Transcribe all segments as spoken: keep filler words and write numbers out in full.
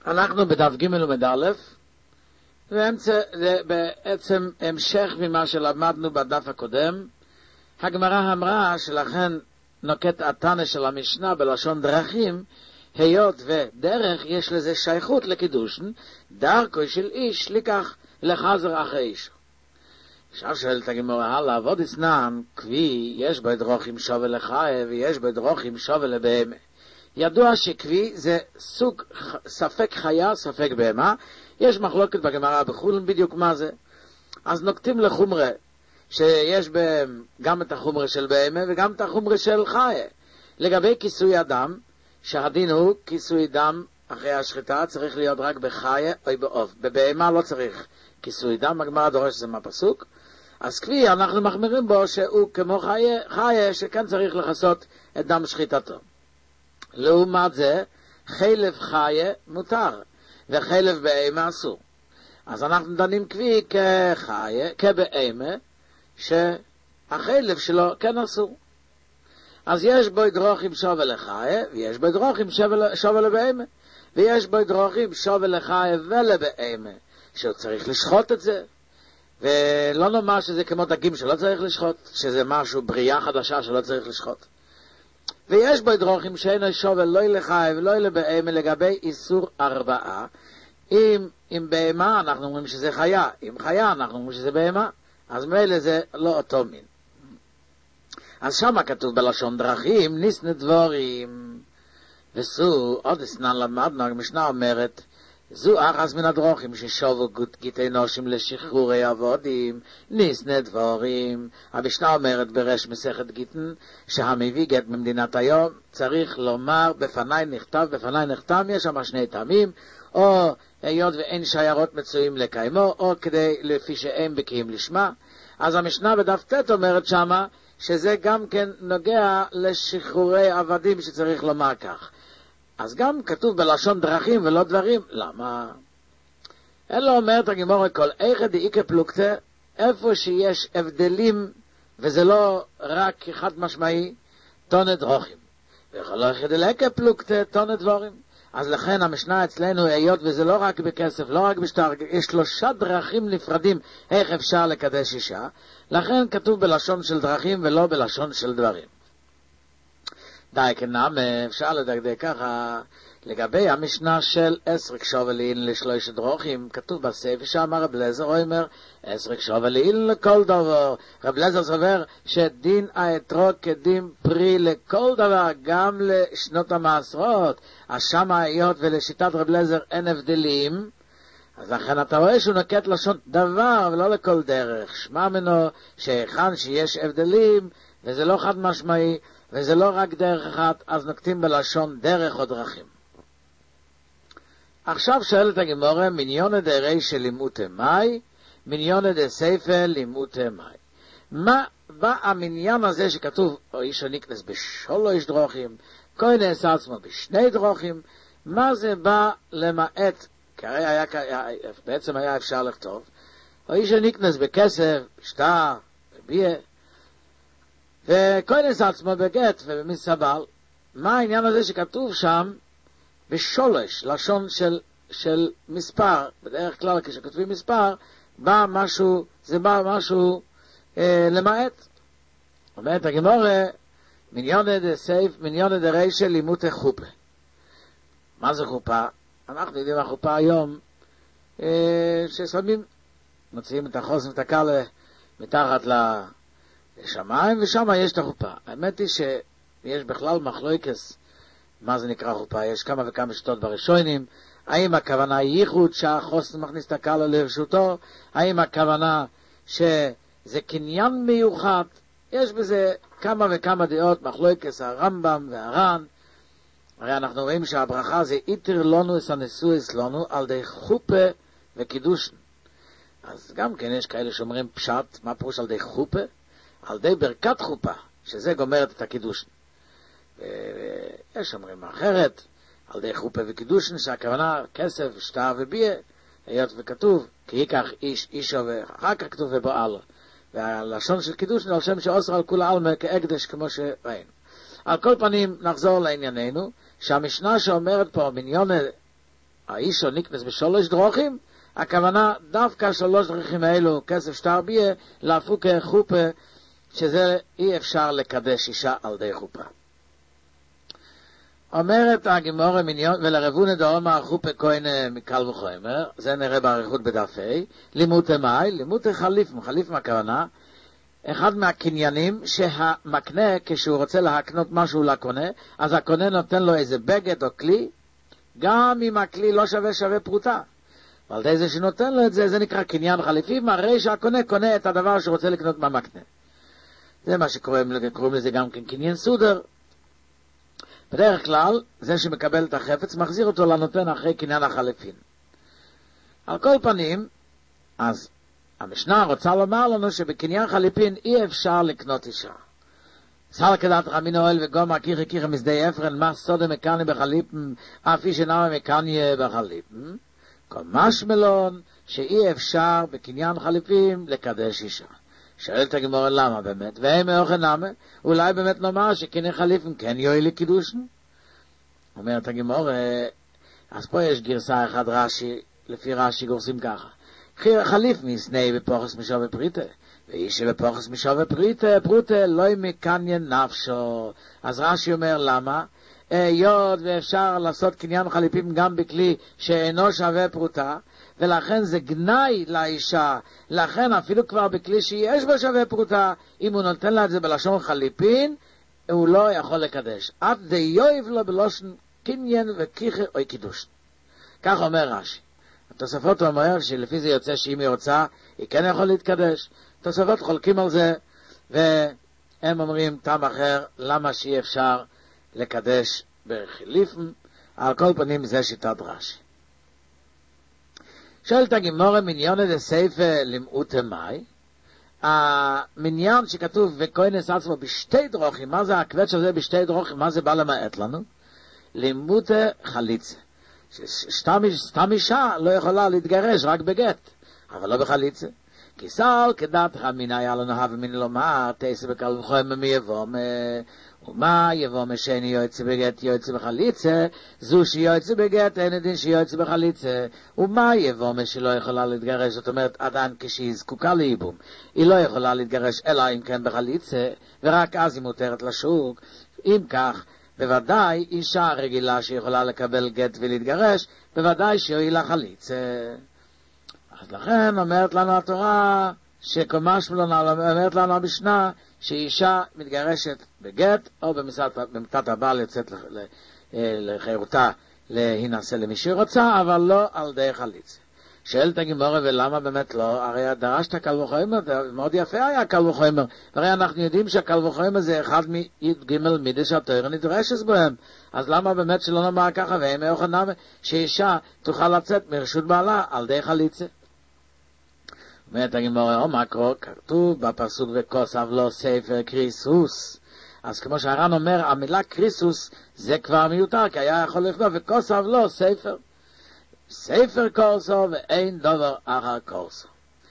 אנחנו בדף ג' ומד' זה בעצם המשך ממה שלמדנו בדף הקודם. הגמרא אמרה שלכן נוקט התנא של המשנה בלשון דרכים, היות ודרך יש לזה שייכות לקידושין, דרכו של איש לקח לחזר אחרי איש. עכשיו שואלת הגמרא הלאה, עבוד אצנן כבי יש בו דרוכים שווה לחיה ויש בו דרוכים שווה לבהמה. ידוע שקבי זה סוג ספק חיה ספק בהמה, יש מחלוקת בגמרא בחולין בדיוק מה זה. אז נוקטים לחומרה שיש בהם גם את החומרה של בהמה וגם את החומרה של חיה. לגבי כיסוי הדם, שהדין הוא כיסוי דם אחרי השחיטה צריך להיות רק בחיה או בעוף, בבהמה לא צריך כיסוי דם, הגמרא דורש זה מהפסוק. אז כפי אנחנו מחמירים בו שהוא כמו חיה, חיה שכן צריך לחסות את דם שחיטתו. לעומת זה חלב חיה מותר וחלב בהמה אסור. אז אנחנו דנים כפי כחיה, כבהמה, שהחלב שלו כן אסור. אז יש בו דרוכים שווה לחיה ויש בו דרוכים שווה לבהמה, ויש בו דרוכים שווה לחיה ולבהמה שהוא צריך לשחוט את זה, ולא נאמר שזה כמו דגים שלא צריך לשחוט, שזה משהו בריאה חדשה שלא צריך לשחוט. ויש בו דרוכים שאינו שווה לא לחיה ולא לבהמה לגבי איסור ארבעה. אם, אם בהמה אנחנו אומרים שזה חיה, אם חיה אנחנו אומרים שזה בהמה, אז מילא זה לא אותו מין. אז שמה כתוב בלשון דרכים ניסנה דבורים וסו עוד אסנן למדנו, המשנה אומרת זו אחס מן הדרוכים ששובו גיטי נושים לשחרורי עבודים ניסנה דבורים. המשנה אומרת ברש מסכת גיטן שהמביא גט במדינת היום צריך לומר בפני נכתב בפני נכתב, יש שם שני טעמים, או היות ואין שיירות מצויים לקיימו, או כדי לפי שאין בקיאים לשמה. אז המשנה בדף ט' אומרת שמה שזה גם כן נוגע לשחרורי עבדים שצריך לומר כך. אז גם כתוב בלשון דרכים ולא דברים. למה? אלא אומרת הגמרא כל איכא דאיכא פלוגתא, איפה שיש הבדלים וזה לא רק חד משמעי, תונת דרוכים. וכל איכא דאיכא פלוגתא תונת דבורים. אז לכן המשנה אצלנו, היות וזה לא רק בכסף, לא רק בשטר, יש שלושה דרכים נפרדים איך אפשר לקדש אישה, לכן כתוב בלשון של דרכים ולא בלשון של דברים. די כנם, אפשר לדקדק ככה, לגבי המשנה של עשרק שוולין לשלוש דרוכים, כתוב בספר שאמר רב אליעזר אומר, עשרק שוולין לכל דבר. רב אליעזר סובר שדין האתרוג כדין פרי לכל דבר, גם לשנות המעשרות. אז שמה היות ולשיטת רב אליעזר אין הבדלים, אז לכן אתה רואה שהוא נוקט לשון דבר ולא לכל דרך. שמע מנו שהיכן שיש הבדלים וזה לא חד משמעי וזה לא רק דרך אחת, אז נוקטים בלשון דרך או דרכים. עכשיו שואלת הגמרא, מניונא דרישא לימוטי מאי, מניונא דסייפא לימוטי מאי. מה בא המניין הזה שכתוב או איש הניקנס בשלוש דרוכים, כהן נעשה עצמו בשני דרוכים, מה זה בא למעט? כי הרי היה, בעצם היה אפשר לכתוב או איש הניקנס בכסף, בשטר, בבייה, וכהן נעשה עצמו בגט ובמסבל. מה העניין הזה שכתוב שם בשולש, לשון של, של מספר? בדרך כלל כשכותבים מספר בא משהו, זה בא משהו אה, למעט. אומרת הגמרא, מניונא דסייף מניונא דרישא לימוטי חופה. מה זה חופה? אנחנו יודעים החופה היום אה, ששמים, מוציאים את החוסן ואת הקלה מתחת לשמיים ושם יש את החופה. האמת היא שיש בכלל מחלוקס מה זה נקרא חופה. יש כמה וכמה שיטות בראשונים. האם הכוונה היא ייחוד שהחוסן מכניס את הקלה לרשותו? האם הכוונה שזה קניין מיוחד? יש בזה כמה וכמה דעות, מחלוקס הרמב"ם והר"ן. הרי אנחנו רואים שהברכה זה איתר לנו את הנשואס לנו על די חופה וקידושן. אז גם כן יש כאלה שאומרים פשט, מה פירוש על די חופה? על די ברכת חופה, שזה גומרת את הקידושן. ויש אומרים אחרת, על די חופה וקידושן, שהכוונה כסף, שטר ובייה, היות וכתוב, כי ייקח איש אישו ואחר כך כתוב ובועל. והלשון של קידושן על שם שאוסר על כול העלמא כאקדש כמו שראינו. על כל פנים נחזור לענייננו, שהמשנה שאומרת פה מניונא האישו נקנס בשלוש דרוכים, הכוונה דווקא שלוש דרכים האלו, כסף שטר ביה, להפוקה חופה, שזה אי אפשר לקדש אישה על די חופה. אומרת הגמורה מיניון, ולרבונה דאמר חופה כהן מקל וחומר, זה נראה בעריכות בדף ה', לימוד מאי, לימוד חליף, חליף מהכוונה, אחד מהקניינים שהמקנה, כשהוא רוצה להקנות משהו לקונה, אז הקונה נותן לו איזה בגד או כלי, גם אם הכלי לא שווה שווה פרוטה. ועל די זה שנותן לו את זה, זה נקרא קניין חליפי, מראה שהקונה קונה את הדבר שהוא רוצה לקנות מהמקנה. זה מה שקוראים לזה גם כן קניין סודר. בדרך כלל, זה שמקבל את החפץ, מחזיר אותו לנותן אחרי קניין החליפין. על כל פנים, אז המשנה רוצה לומר לנו שבקניין חליפין אי אפשר לקנות אישה. סל כדת רמינו אוהל וגומר קיחי קיחי משדה אפרן, מה סודה מקני בחליפן, אף איש אינמה מקני בחליפן. כל משמלון שאי אפשר בקניין חליפין לקדש אישה. שואלת הגמורה למה באמת, והם מאוכן נמה, אולי באמת נאמר שקניין חליפין כן יועיל לקידושן? אומרת הגמורה, אז פה יש גרסה אחד רש"י, לפי רש"י גורסים ככה. חליף מסני בפוחס משווה פריטה, ואיש בפוחס משווה פריטה, פרוטה לא מקניין נפשו. אז רש"י אומר למה? יוד ואפשר לעשות קניין חליפים גם בכלי שאינו שווה פרוטה, ולכן זה גנאי לאישה, לכן אפילו כבר בכלי שיש בו שווה פרוטה, אם הוא נותן לה את זה בלשון חליפין, הוא לא יכול לקדש. עד די יויב לו בלושן קניין וקיחר או קידוש. כך אומר רש"י. התוספות אומר שלפי זה יוצא שאם היא רוצה, היא כן יכול להתקדש. תוספות חולקים על זה, והם אומרים טעם אחר, למה שאי אפשר לקדש בחליפים. על כל פנים זה שיטת רש"י. שואלת הגמורה מניון דה סייפה למעוט מאי, המניין שכתוב וכהנס עצמו בשתי דרוכים, מה זה הכבד של זה בשתי דרוכים, מה זה בא למעט לנו? לימוד חליצה. סתם אישה לא יכולה להתגרש רק בגט, אבל לא בחליצה. כי סל כדת חמינה היה לנו הווה מן לומר, תעשה בקל וחומר מי יבום, ומה יבום שני יועצה בגט יועצה בחליצה, זו שיועצה בגט אין דין שיועצה בחליצה, ומה יבום שלא יכולה להתגרש, זאת אומרת עדיין כשהיא זקוקה לייבום, היא לא יכולה להתגרש אלא אם כן בחליצה, ורק אז היא מותרת לשוק. אם כך, בוודאי אישה רגילה שיכולה לקבל גט ולהתגרש, בוודאי שהיא לה חליצה. אז לכן אומרת לנו התורה, שכמש אומרת לנו המשנה, שאישה מתגרשת בגט, או במיתת הבעל יוצאת לחירותה להינשא למי שהיא רוצה, אבל לא על די חליצה. שואלת הגמורה, ולמה באמת לא? הרי דרשת קל וחומר, מאוד יפה היה קל וחומר, הרי אנחנו יודעים שהקל וחומר זה אחד מג' מידע שהתורה נדרשת בהם, אז למה באמת שלא נאמר ככה, והם מאוכן נאמר שאישה תוכל לצאת מרשות בעלה על די חליצה? אומרת הגמורה, או מקרו, כתוב בפסוק וכוסף לו ספר קריסוס. אז כמו שהר"ן אומר, המילה קריסוס זה כבר מיותר, כי היה יכול לכתוב וכוסף לו ספר. ספר קורסו ואין דבר אחר קורסו.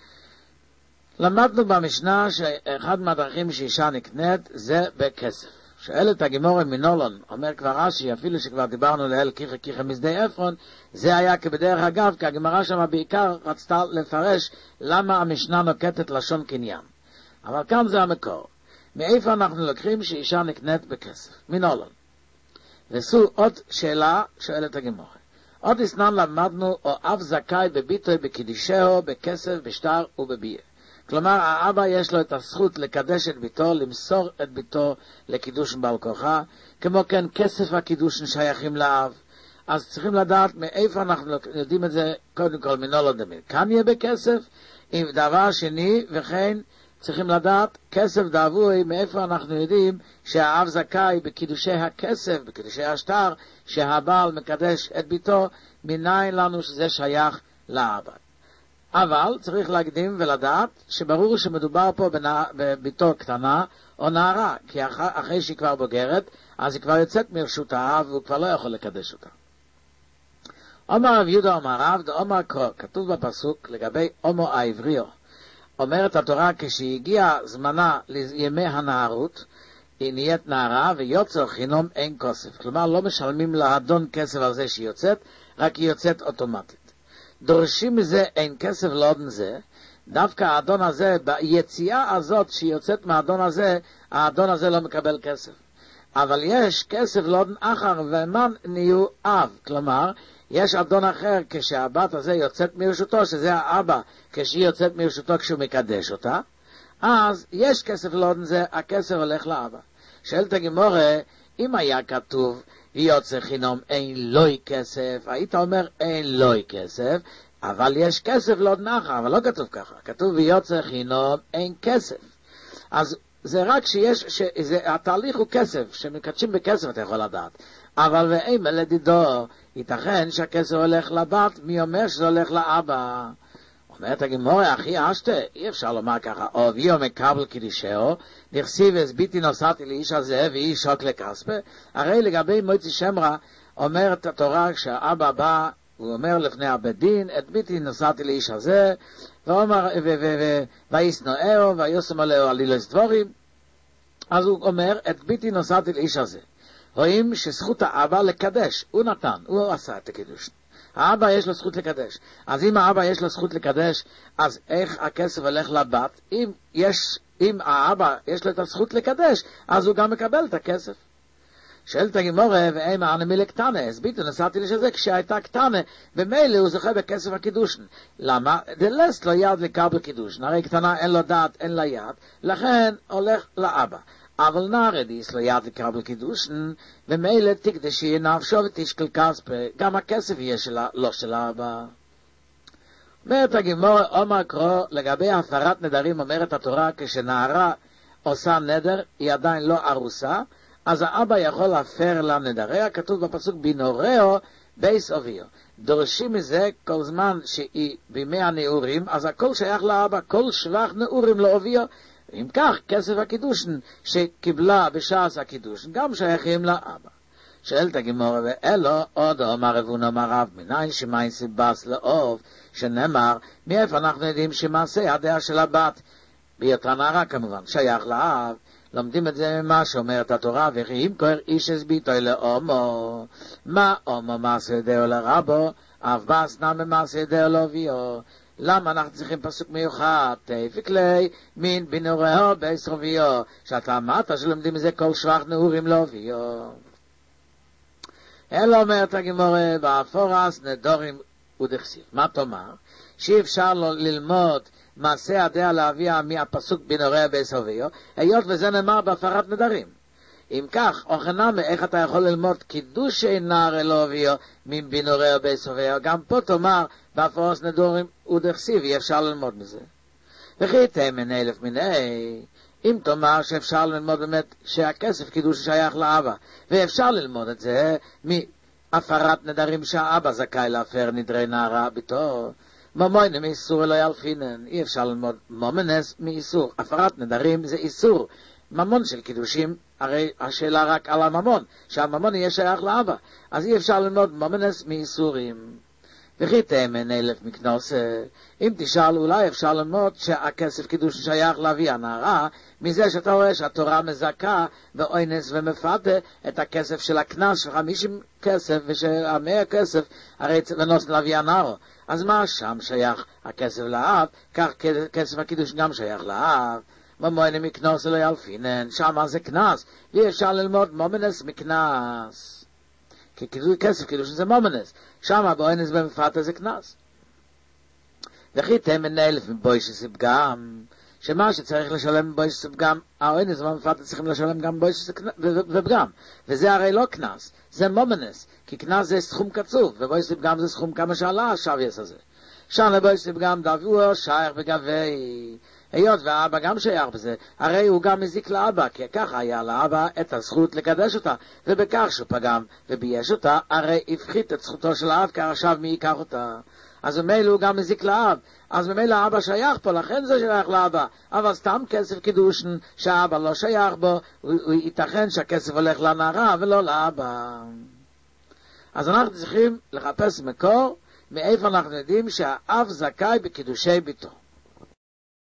למדנו במשנה שאחד מהדרכים שאישה נקנית זה בכסף. שואלת הגמורה מנולון, אומר כבר רש"י, אפילו שכבר דיברנו לאל קיחה קיחה משדה עפרון, זה היה כבדרך אגב, כי הגמרא שם בעיקר רצתה לפרש למה המשנה נוקטת לשון קניין. אבל כאן זה המקור. מאיפה אנחנו לוקחים שאישה נקנית בכסף? מנולון. וזו עוד שאלה, שואלת הגמרא. עוד אסנן למדנו, או אב זכאי בביטוי בקידישהו, בכסף, בשטר ובביה. כלומר, האבא יש לו את הזכות לקדש את ביתו, למסור את ביתו לקידושן בעל כוחה, כמו כן כסף הקידושן שייכים לאב. אז צריכים לדעת מאיפה אנחנו יודעים את זה, קודם כל מנולד דמי. כאן יהיה בכסף, עם דבר שני, וכן צריכים לדעת כסף דאבוי, מאיפה אנחנו יודעים שהאב זכאי בקידושי הכסף, בקידושי השטר, שהבעל מקדש את ביתו, מניין לנו שזה שייך לאבא. אבל צריך להקדים ולדעת שברור שמדובר פה בביתו קטנה או נערה, כי אח, אחרי שהיא כבר בוגרת, אז היא כבר יוצאת מרשות האב והוא כבר לא יכול לקדש אותה. אומר רב יהודה אומר רב, דאמר קרוא, כתוב בפסוק לגבי הומו העבריו. אומרת התורה, כשהגיע זמנה לימי הנערות, היא נהיית נערה ויוצר חינום אין כסף. כלומר לא משלמים לאדון כסף על זה שהיא יוצאת, רק היא יוצאת אוטומטית. דורשים מזה אין כסף לאדון זה, דווקא האדון הזה, ביציאה הזאת שיוצאת מהאדון הזה, האדון הזה לא מקבל כסף. אבל יש כסף לאדון אחר, ומן נהיו אב, כלומר, יש אדון אחר כשהבת הזה יוצאת מרשותו, שזה האבא, כשהיא יוצאת מרשותו כשהוא מקדש אותה, אז יש כסף לאדון זה, הכסף הולך לאבא. שאלת הגמורה, אם היה כתוב, יוצא חינום אין לוי כסף, היית אומר אין לוי כסף, אבל יש כסף לאדון אחר, אבל לא כתוב ככה, כתוב ויוצא חינום אין כסף. אז זה רק שיש, שזה, התהליך הוא כסף, שמקדשים בכסף אתה יכול לדעת. אבל ואימא לדידו, ייתכן שהכסף הולך לבת, מי אומר שזה הולך לאבא? אומרת הגמורה, אחי אשתה, אי אפשר לומר ככה, אוביו מקבל קידישהו, נכסיב הסביתי נוסעתי לאיש הזה, ואיש שוק לכספה. הרי לגבי מויצי שמרה, אומרת התורה, כשהאבא בא, הוא אומר לפני הבית דין, את ביתי נוסעתי לאיש הזה, ואומר, ויסנואהו, ויוסם עליהו עלילס דבורים, אז הוא אומר, את ביתי נוסעתי לאיש הזה. רואים שזכות האבא לקדש, הוא נתן, הוא עשה את הקידוש. האבא יש לו זכות לקדש. אז אם האבא יש לו זכות לקדש, אז איך הכסף הולך לבת? אם יש, אם האבא יש לו את הזכות לקדש, אז הוא גם מקבל את הכסף. שאלת הגמורה, ואימה אני מילה קטנה, אז ביטו נסעתי לשזה, כשהייתה קטנה, במילא הוא זוכה בכסף הקידושן. למה? דלסט לא יד לקבל קידושן, הרי קטנה אין לו דעת, אין לה יד, לכן הולך לאבא. אבל נערדיס לא יד לקבל קידושן, ומילא תקדשי נפשו ותשקל כספה, גם הכסף יהיה שלה, לא של האבא. אומרת הגמורה, אומר קרוא, לגבי הפרת נדרים, אומרת התורה, כשנערה עושה נדר, היא עדיין לא ארוסה, אז האבא יכול להפר לה נדריה, כתוב בפסוק בינורהו בייס אביו. דורשים מזה כל זמן שהיא בימי הנעורים, אז הכל שייך לאבא, כל שבח נעורים לאביו. אם כך, כסף הקידושן שקיבלה בשעס הקידושן, גם שייכים לאבא. שאלת הגמורה, ואלו עוד אומר רבון אומר רב, מניין שמיים סיבס לאוב, שנאמר, מאיפה אנחנו יודעים שמעשה הדעה של הבת, בהיותה נערה כמובן, שייך לאב. לומדים את זה ממה שאומרת התורה, וכי אם קורא איש הסביתו לאומו, מה אומו מעשה דעו לרבו, אף בס נמי מעשה דעו לאביו. למה אנחנו צריכים פסוק מיוחד? תפיק לי מין בינורהו בייס אביו, שאתה אמרת שלומדים מזה כל שבח נעורים לאביו. אלא אומרת הגמורה, באפורס נדורים ודכסיב. מה תאמר? שאי אפשר ללמוד מעשה הדעה לאביה מהפסוק בינורהו בייס אביו, היות וזה נאמר בהפרת נדרים. אם כך, אוכנמה, איך אתה יכול ללמוד קידוש נער אלו אביו מבינורהו בייס אביו? גם פה תאמר באפורס נדורים ודכסיב, אי אפשר ללמוד מזה. וכי תאמן אלף מיני, אם תאמר שאפשר ללמוד באמת שהכסף קידוש שייך לאבא, ואפשר ללמוד את זה מהפרת נדרים שהאבא זכאי להפר נדרי נערה ביתו, ממוינה מאיסור אלא ילפינן, אי אפשר ללמוד מומנס מאיסור. הפרת נדרים זה איסור. ממון של קידושים, הרי השאלה רק על הממון, שהממון יהיה שייך לאבא, אז אי אפשר ללמוד מומנס מאיסורים. וכי תאמן אלף מקנוס, אם תשאל אולי אפשר ללמוד שהכסף קידוש שייך לאבי הנערה, מזה שאתה רואה שהתורה מזכה ואוינס ומפתה את הכסף של הכנס של חמישים כסף ושהמאה כסף הרי לנוס לאבי הנערה. אז מה שם שייך הכסף לאב, כך כסף הקידוש גם שייך לאב. ממוינה מקנוס אלא ילפינן, שמה זה כנס, ואי אפשר ללמוד מומנס מכנס. כי כסף קידוש זה מומנס, שמה באוינס במפתה זה כנס. וכי תאמן אלף מבוישס פגם, שמה שצריך לשלם מבוישס פגם, האוינס במפתה צריכים לשלם גם מבוישס ופגם, וזה הרי לא כנס, זה מומנס, כי כנס זה סכום קצוב, ובוישס פגם זה סכום כמה שעלה השוויס הזה. שם לבוישס פגם דבוע שייך בגבי, היות והאבא גם שייך בזה, הרי הוא גם מזיק לאבא, כי ככה היה לאבא את הזכות לקדש אותה, ובכך שהוא פגם ובייש אותה, הרי הפחית את זכותו של האב, כי עכשיו מי ייקח אותה? אז ממילא הוא גם מזיק לאב, אז ממילא האבא שייך פה, לכן זה שייך לאבא, אבל סתם כסף קידושן שהאבא לא שייך בו, הוא, הוא ייתכן שהכסף הולך לנערה ולא לאבא. אז אנחנו צריכים לחפש מקור, מאיפה אנחנו יודעים שהאב זכאי בקידושי ביתו.